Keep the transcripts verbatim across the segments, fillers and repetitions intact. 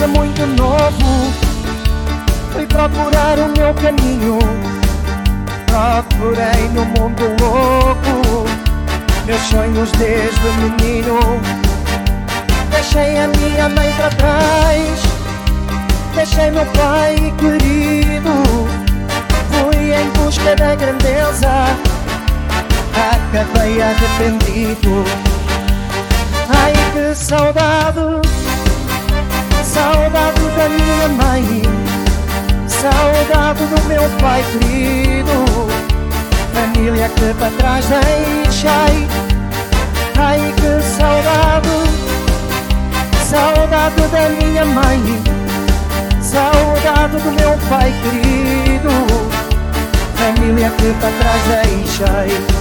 começa muito novo. Fui procurar o meu caminho, procurei no mundo louco meus sonhos desde menino. Deixei a minha mãe para trás, deixei meu pai querido. Fui em busca da grandeza, acabei arrependido. Ai, que saudade, saudade da minha mãe, saudade do meu pai querido. Família que para trás deixei. Ai, que saudade, saudade da minha mãe, saudade do meu pai querido. Família que para trás deixei.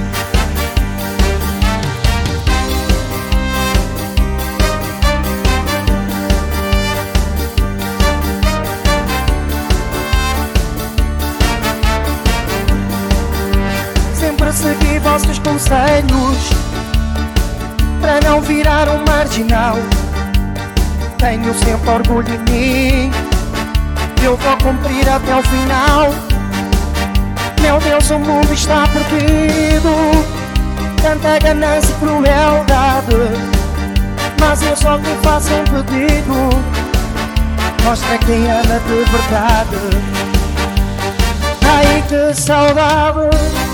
Sempre segui vossos conselhos para não virar um marginal. Tenho sempre orgulho em mim, eu vou cumprir até o final. Meu Deus, o mundo está perdido, tanta ganância e crueldade, mas eu só te faço um pedido: mostra quem ama de verdade. Ai, que saudade,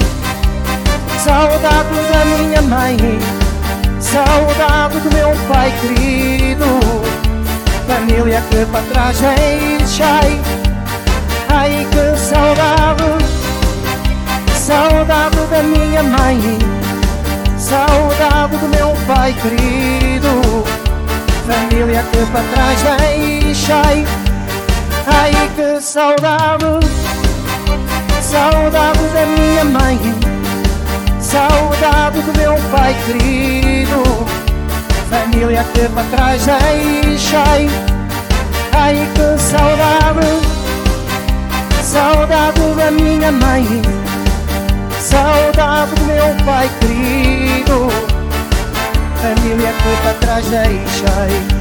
saudade da minha mãe, saudade do meu pai querido. Família que para trás deixei. Ai, que saudade, saudade da minha mãe, saudade do meu pai querido. Família que para trás deixei. Ai, que saudade, saudade da minha mãe, saudade do meu pai querido. Família que para trás deixei. Ai, que saudade, saudade da minha mãe, saudade do meu pai querido. Família que para trás deixei.